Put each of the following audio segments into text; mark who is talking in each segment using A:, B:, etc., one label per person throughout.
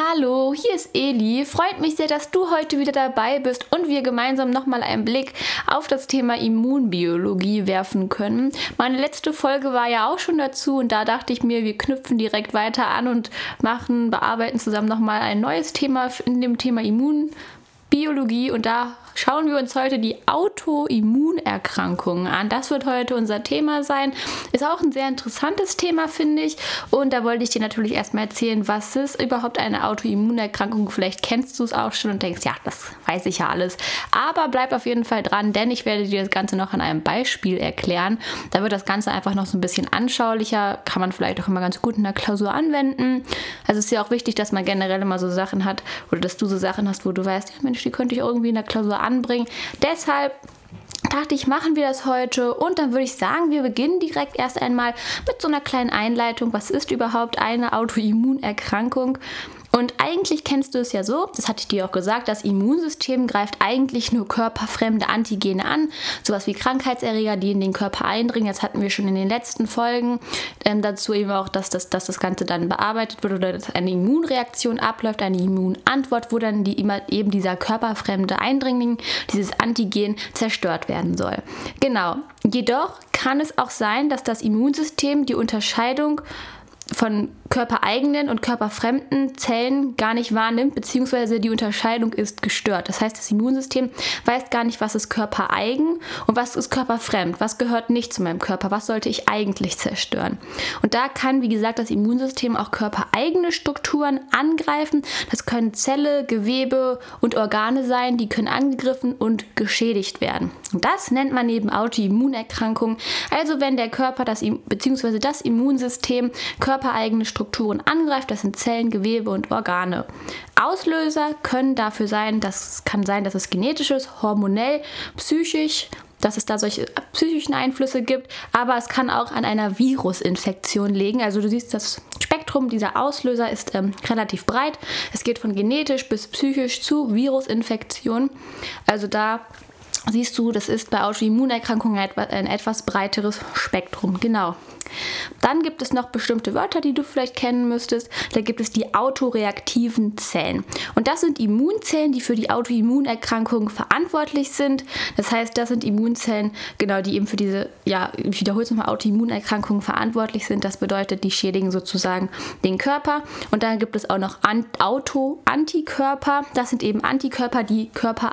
A: Hallo, hier ist Eli. Freut mich sehr, dass du heute wieder dabei bist und wir gemeinsam nochmal einen Blick auf das Thema Immunbiologie werfen können. Meine letzte Folge war ja auch schon dazu und da dachte ich mir, wir knüpfen direkt weiter an und bearbeiten zusammen nochmal ein neues Thema in dem Thema Immunbiologie und da schauen wir uns heute die Autoimmunerkrankungen an. Das wird heute unser Thema sein. Ist auch ein sehr interessantes Thema, finde ich. Und da wollte ich dir natürlich erstmal erzählen, was ist überhaupt eine Autoimmunerkrankung. Vielleicht kennst du es auch schon und denkst, ja, das weiß ich ja alles. Aber bleib auf jeden Fall dran, denn ich werde dir das Ganze noch an einem Beispiel erklären. Da wird das Ganze einfach noch so ein bisschen anschaulicher. Kann man vielleicht auch immer ganz gut in der Klausur anwenden. Also es ist ja auch wichtig, dass man generell immer so Sachen hat oder dass du so Sachen hast, wo du weißt, ja Mensch, die könnte ich irgendwie in der Klausur anbringen. Deshalb dachte ich, machen wir das heute und dann würde ich sagen, wir beginnen direkt erst einmal mit so einer kleinen Einleitung. Was ist überhaupt eine Autoimmunerkrankung? Und eigentlich kennst du es ja so, das hatte ich dir auch gesagt, das Immunsystem greift eigentlich nur körperfremde Antigene an, sowas wie Krankheitserreger, die in den Körper eindringen. Das hatten wir schon in den letzten Folgen. Dazu eben auch, dass das Ganze dann bearbeitet wird oder dass eine Immunreaktion abläuft, eine Immunantwort, wo dann eben dieser körperfremde Eindringling, dieses Antigen zerstört werden soll. Genau. Jedoch kann es auch sein, dass das Immunsystem die Unterscheidung von körpereigenen und körperfremden Zellen gar nicht wahrnimmt, beziehungsweise die Unterscheidung ist gestört. Das heißt, das Immunsystem weiß gar nicht, was ist körpereigen und was ist körperfremd, was gehört nicht zu meinem Körper, was sollte ich eigentlich zerstören. Und da kann, wie gesagt, das Immunsystem auch körpereigene Strukturen angreifen. Das können Zelle, Gewebe und Organe sein, die können angegriffen und geschädigt werden. Und das nennt man eben Autoimmunerkrankung. Also wenn der Körper beziehungsweise das Immunsystem körpereigene Strukturen angreift, das sind Zellen, Gewebe und Organe. Auslöser können dafür sein, kann sein, dass es genetisch ist, hormonell, psychisch, dass es da solche psychischen Einflüsse gibt, aber es kann auch an einer Virusinfektion liegen. Also du siehst, das Spektrum dieser Auslöser ist relativ breit. Es geht von genetisch bis psychisch zu Virusinfektion. Also da siehst du, das ist bei Autoimmunerkrankungen ein etwas breiteres Spektrum. Genau. Dann gibt es noch bestimmte Wörter, die du vielleicht kennen müsstest. Da gibt es die autoreaktiven Zellen. Und das sind Immunzellen, die für die Autoimmunerkrankung verantwortlich sind. Das heißt, das sind Immunzellen, genau, die eben für diese, ich wiederhole es nochmal, Autoimmunerkrankungen verantwortlich sind. Das bedeutet, die schädigen sozusagen den Körper. Und dann gibt es auch noch Autoantikörper. Das sind eben Antikörper, die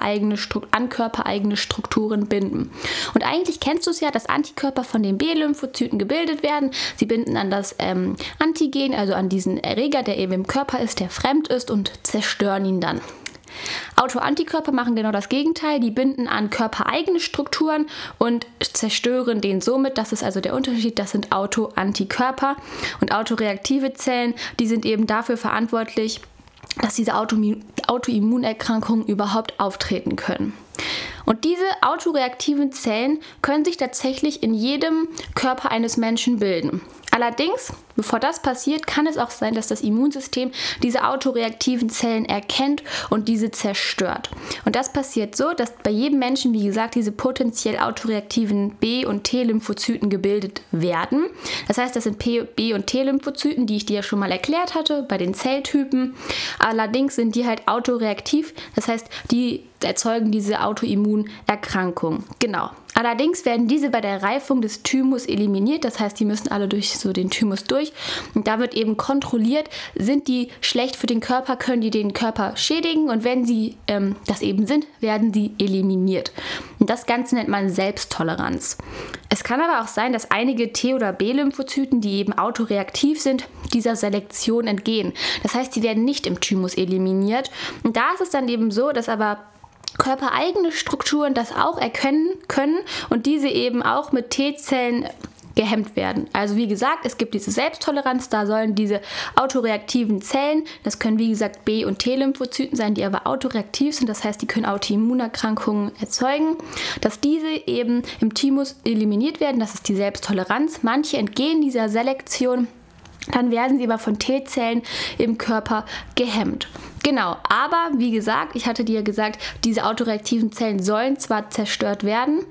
A: an körpereigene Strukturen binden. Und eigentlich kennst du es ja, dass Antikörper von den B-Lymphozyten gebildet werden. Sie binden an das Antigen, also an diesen Erreger, der eben im Körper ist, der fremd ist und zerstören ihn dann. Autoantikörper machen genau das Gegenteil, die binden an körpereigene Strukturen und zerstören den somit. Das ist also der Unterschied, das sind Autoantikörper. Und autoreaktive Zellen, die sind eben dafür verantwortlich, dass diese Autoimmunerkrankungen überhaupt auftreten können. Und diese autoreaktiven Zellen können sich tatsächlich in jedem Körper eines Menschen bilden. Allerdings, bevor das passiert, kann es auch sein, dass das Immunsystem diese autoreaktiven Zellen erkennt und diese zerstört. Und das passiert so, dass bei jedem Menschen, wie gesagt, diese potenziell autoreaktiven B- und T-Lymphozyten gebildet werden. Das heißt, das sind B- und T-Lymphozyten, die ich dir ja schon mal erklärt hatte, bei den Zelltypen. Allerdings sind die halt autoreaktiv, das heißt, die erzeugen diese Autoimmunerkrankung. Genau. Allerdings werden diese bei der Reifung des Thymus eliminiert, das heißt, die müssen alle durch so den Thymus durch und da wird eben kontrolliert, sind die schlecht für den Körper, können die den Körper schädigen und wenn sie das eben sind, werden sie eliminiert. Und das Ganze nennt man Selbsttoleranz. Es kann aber auch sein, dass einige T- oder B-Lymphozyten, die eben autoreaktiv sind, dieser Selektion entgehen. Das heißt, sie werden nicht im Thymus eliminiert und da ist es dann eben so, dass aber körpereigene Strukturen das auch erkennen können und diese eben auch mit T-Zellen gehemmt werden. Also wie gesagt, es gibt diese Selbsttoleranz, da sollen diese autoreaktiven Zellen, das können wie gesagt B- und T-Lymphozyten sein, die aber autoreaktiv sind, das heißt, die können Autoimmunerkrankungen erzeugen, dass diese eben im Thymus eliminiert werden, das ist die Selbsttoleranz. Manche entgehen dieser Selektion, dann werden sie aber von T-Zellen im Körper gehemmt. Genau, aber wie gesagt, ich hatte dir gesagt, diese autoreaktiven Zellen sollen zwar zerstört werden,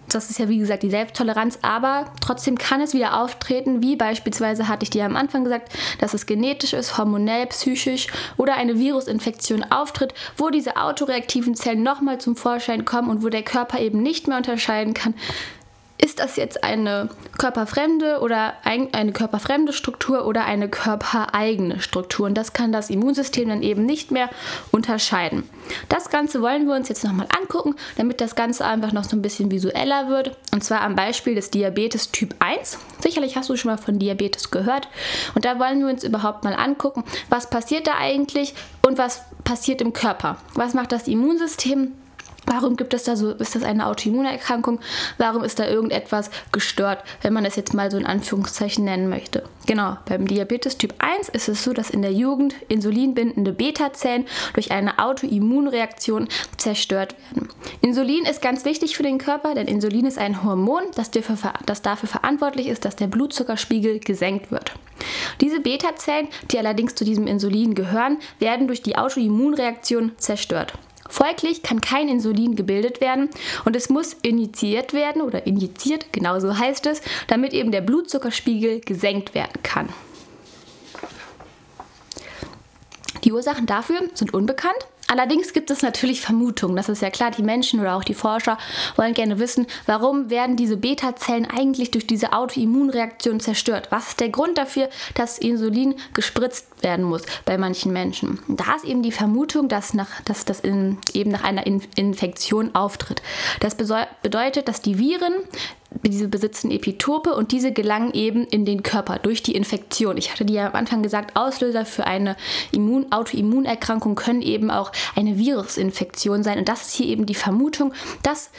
A: Das ist ja wie gesagt die Selbsttoleranz, aber trotzdem kann es wieder auftreten, wie beispielsweise hatte ich dir am Anfang gesagt, dass es genetisch ist, hormonell, psychisch oder eine Virusinfektion auftritt, wo diese autoreaktiven Zellen nochmal zum Vorschein kommen und wo der Körper eben nicht mehr unterscheiden kann, ist das jetzt eine körperfremde Struktur oder eine körpereigene Struktur. Und das kann das Immunsystem dann eben nicht mehr unterscheiden. Das Ganze wollen wir uns jetzt nochmal angucken, damit das Ganze einfach noch so ein bisschen visueller wird. Und zwar am Beispiel des Diabetes Typ 1. Sicherlich hast du schon mal von Diabetes gehört. Und da wollen wir uns überhaupt mal angucken, was passiert da eigentlich und was passiert im Körper. Was macht das Immunsystem? Warum gibt es da so, ist das eine Autoimmunerkrankung? Warum ist da irgendetwas gestört, wenn man das jetzt mal so in Anführungszeichen nennen möchte? Genau, beim Diabetes Typ 1 ist es so, dass in der Jugend insulinbindende Beta-Zellen durch eine Autoimmunreaktion zerstört werden. Insulin ist ganz wichtig für den Körper, denn Insulin ist ein Hormon, das dafür verantwortlich ist, dass der Blutzuckerspiegel gesenkt wird. Diese Beta-Zellen, die allerdings zu diesem Insulin gehören, werden durch die Autoimmunreaktion zerstört. Folglich kann kein Insulin gebildet werden und es muss injiziert werden oder injiziert, genauso heißt es, damit eben der Blutzuckerspiegel gesenkt werden kann. Die Ursachen dafür sind unbekannt. Allerdings gibt es natürlich Vermutungen, das ist ja klar, die Menschen oder auch die Forscher wollen gerne wissen, warum werden diese Beta-Zellen eigentlich durch diese Autoimmunreaktion zerstört? Was ist der Grund dafür, dass Insulin gespritzt werden muss bei manchen Menschen? Und da ist eben die Vermutung, dass das eben nach einer Infektion auftritt. Das bedeutet, dass die Viren, diese besitzen Epitope und diese gelangen eben in den Körper durch die Infektion. Ich hatte dir ja am Anfang gesagt, Auslöser für eine Autoimmunerkrankung können eben auch eine Virusinfektion sein. Und das ist hier eben die Vermutung, dass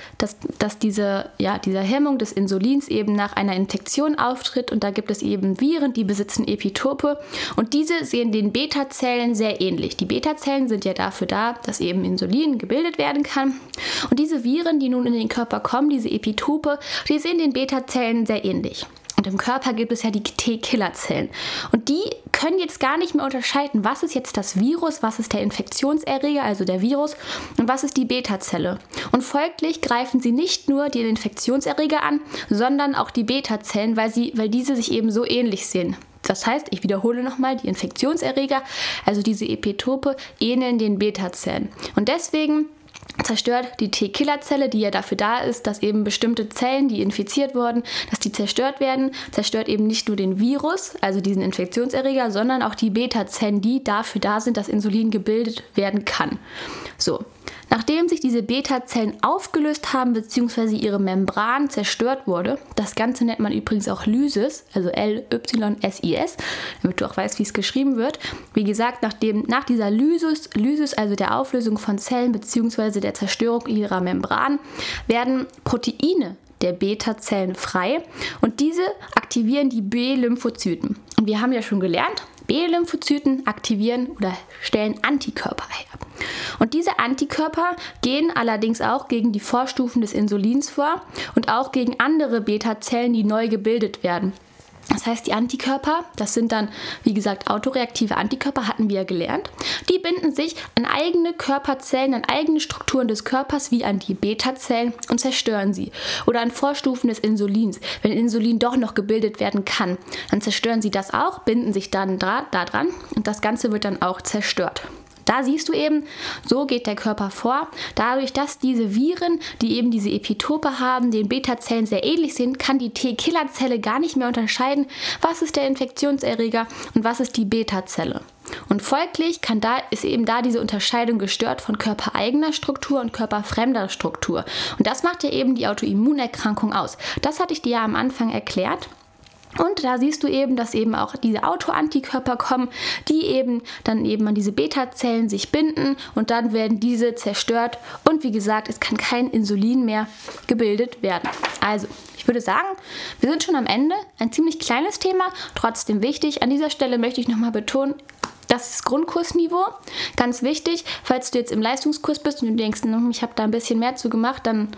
A: diese Hemmung des Insulins eben nach einer Infektion auftritt. Und da gibt es eben Viren, die besitzen Epitope und diese sehen den Beta-Zellen sehr ähnlich. Die Beta-Zellen sind ja dafür da, dass eben Insulin gebildet werden kann. Und diese Viren, die nun in den Körper kommen, diese Epitope, die sehen den Beta-Zellen sehr ähnlich. Und im Körper gibt es ja die T-Killerzellen. Und die können jetzt gar nicht mehr unterscheiden, was ist jetzt das Virus, was ist der Infektionserreger, also der Virus, und was ist die Beta-Zelle. Und folglich greifen sie nicht nur den Infektionserreger an, sondern auch die Beta-Zellen, weil diese sich eben so ähnlich sehen. Das heißt, ich wiederhole nochmal, die Infektionserreger, also diese Epitope, ähneln den Beta-Zellen. Und deswegen zerstört die T-Killerzelle, die ja dafür da ist, dass eben bestimmte Zellen, die infiziert wurden, dass die zerstört werden, zerstört eben nicht nur den Virus, also diesen Infektionserreger, sondern auch die Beta-Zellen, die dafür da sind, dass Insulin gebildet werden kann. So. Nachdem sich diese Beta-Zellen aufgelöst haben bzw. ihre Membran zerstört wurde, das Ganze nennt man übrigens auch Lysis, also L-Y-S-I-S, damit du auch weißt, wie es geschrieben wird. Wie gesagt, nach dieser Lysis, also der Auflösung von Zellen bzw. der Zerstörung ihrer Membran, werden Proteine der Beta-Zellen frei und diese aktivieren die B-Lymphozyten. Und wir haben ja schon gelernt, B-Lymphozyten aktivieren oder stellen Antikörper her. Und diese Antikörper gehen allerdings auch gegen die Vorstufen des Insulins vor und auch gegen andere Beta-Zellen, die neu gebildet werden. Das heißt, die Antikörper, das sind dann, wie gesagt, autoreaktive Antikörper, hatten wir ja gelernt. Die binden sich an eigene Körperzellen, an eigene Strukturen des Körpers, wie an die Beta-Zellen und zerstören sie. Oder an Vorstufen des Insulins. Wenn Insulin doch noch gebildet werden kann, dann zerstören sie das auch, binden sich dann da dran und das Ganze wird dann auch zerstört. Da siehst du eben, so geht der Körper vor. Dadurch, dass diese Viren, die eben diese Epitope haben, den Beta-Zellen sehr ähnlich sind, kann die T-Killerzelle gar nicht mehr unterscheiden, was ist der Infektionserreger und was ist die Beta-Zelle. Und folglich ist eben da diese Unterscheidung gestört von körpereigener Struktur und körperfremder Struktur. Und das macht ja eben die Autoimmunerkrankung aus. Das hatte ich dir ja am Anfang erklärt. Und da siehst du eben, dass eben auch diese Autoantikörper kommen, die eben dann eben an diese Beta-Zellen sich binden und dann werden diese zerstört und wie gesagt, es kann kein Insulin mehr gebildet werden. Also, ich würde sagen, wir sind schon am Ende. Ein ziemlich kleines Thema, trotzdem wichtig. An dieser Stelle möchte ich nochmal betonen, das ist Grundkursniveau, ganz wichtig. Falls du jetzt im Leistungskurs bist und du denkst, ich habe da ein bisschen mehr zu gemacht, dann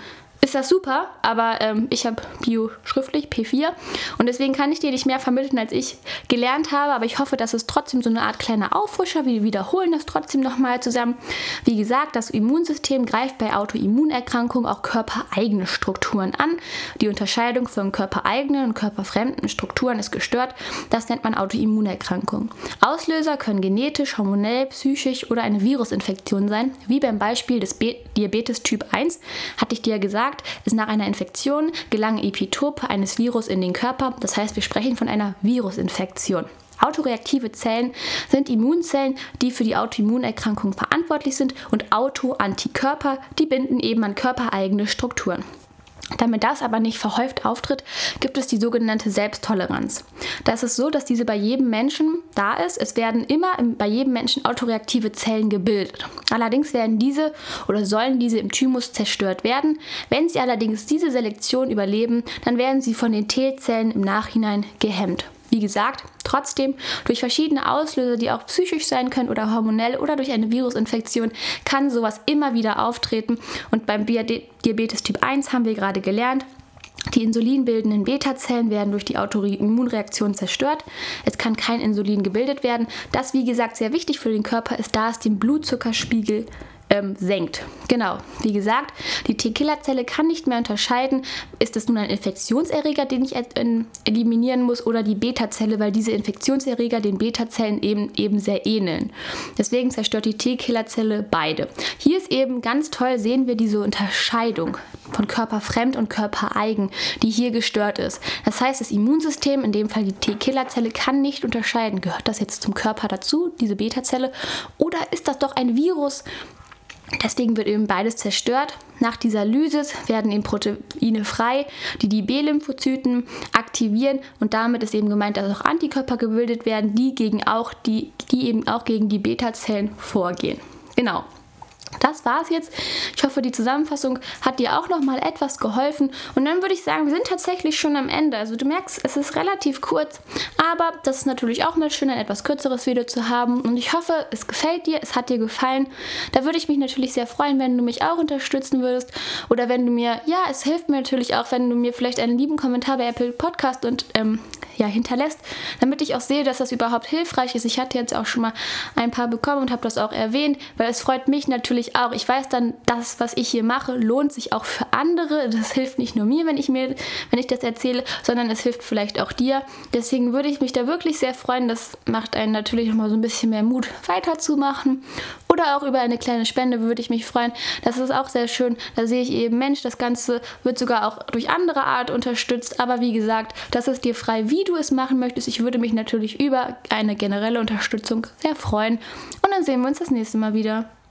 A: ist das super, aber ich habe Bio schriftlich, P4, und deswegen kann ich dir nicht mehr vermitteln, als ich gelernt habe, aber ich hoffe, dass es trotzdem so eine Art kleiner Auffrischer, wir wiederholen das trotzdem nochmal zusammen. Wie gesagt, das Immunsystem greift bei Autoimmunerkrankungen auch körpereigene Strukturen an. Die Unterscheidung von körpereigenen und körperfremden Strukturen ist gestört. Das nennt man Autoimmunerkrankung. Auslöser können genetisch, hormonell, psychisch oder eine Virusinfektion sein, wie beim Beispiel des Diabetes Typ 1, hatte ich dir gesagt, ist nach einer Infektion gelangen Epitope eines Virus in den Körper. Das heißt, wir sprechen von einer Virusinfektion. Autoreaktive Zellen sind Immunzellen, die für die Autoimmunerkrankung verantwortlich sind, und Autoantikörper, die binden eben an körpereigene Strukturen. Damit das aber nicht verhäuft auftritt, gibt es die sogenannte Selbsttoleranz. Das ist so, dass diese bei jedem Menschen da ist. Es werden immer bei jedem Menschen autoreaktive Zellen gebildet. Allerdings werden diese oder sollen diese im Thymus zerstört werden. Wenn sie allerdings diese Selektion überleben, dann werden sie von den T-Zellen im Nachhinein gehemmt. Wie gesagt, trotzdem, durch verschiedene Auslöser, die auch psychisch sein können oder hormonell oder durch eine Virusinfektion, kann sowas immer wieder auftreten. Und beim Diabetes Typ 1 haben wir gerade gelernt, die insulinbildenden Beta-Zellen werden durch die Autoimmunreaktion zerstört. Es kann kein Insulin gebildet werden. Das, wie gesagt, sehr wichtig für den Körper ist, da es den Blutzuckerspiegel senkt. Genau, wie gesagt, die T-Killerzelle kann nicht mehr unterscheiden, ist es nun ein Infektionserreger, den ich eliminieren muss, oder die Beta-Zelle, weil diese Infektionserreger den Beta-Zellen eben sehr ähneln. Deswegen zerstört die T-Killerzelle beide. Hier ist eben ganz toll, sehen wir diese Unterscheidung von körperfremd und körpereigen, die hier gestört ist. Das heißt, das Immunsystem, in dem Fall die T-Killerzelle, kann nicht unterscheiden, gehört das jetzt zum Körper dazu, diese Beta-Zelle, oder ist das doch ein Virus? Deswegen wird eben beides zerstört. Nach dieser Lysis werden eben Proteine frei, die B-Lymphozyten aktivieren, und damit ist eben gemeint, dass auch Antikörper gebildet werden, die eben auch gegen die Beta-Zellen vorgehen. Genau. Das war's jetzt. Ich hoffe, die Zusammenfassung hat dir auch nochmal etwas geholfen. Und dann würde ich sagen, wir sind tatsächlich schon am Ende. Also du merkst, es ist relativ kurz, aber das ist natürlich auch mal schön, ein etwas kürzeres Video zu haben. Und ich hoffe, es gefällt dir, es hat dir gefallen. Da würde ich mich natürlich sehr freuen, wenn du mich auch unterstützen würdest. Oder wenn du mir, es hilft mir natürlich auch, wenn du mir vielleicht einen lieben Kommentar bei Apple Podcast hinterlässt, damit ich auch sehe, dass das überhaupt hilfreich ist. Ich hatte jetzt auch schon mal ein paar bekommen und habe das auch erwähnt, weil es freut mich natürlich auch. Ich weiß dann, das, was ich hier mache, lohnt sich auch für andere. Das hilft nicht nur mir, wenn ich das erzähle, sondern es hilft vielleicht auch dir. Deswegen würde ich mich da wirklich sehr freuen. Das macht einen natürlich nochmal so ein bisschen mehr Mut, weiterzumachen. Oder auch über eine kleine Spende würde ich mich freuen. Das ist auch sehr schön. Da sehe ich eben, Mensch, das Ganze wird sogar auch durch andere Art unterstützt. Aber wie gesagt, das ist dir frei, wie du es machen möchtest. Ich würde mich natürlich über eine generelle Unterstützung sehr freuen. Und dann sehen wir uns das nächste Mal wieder.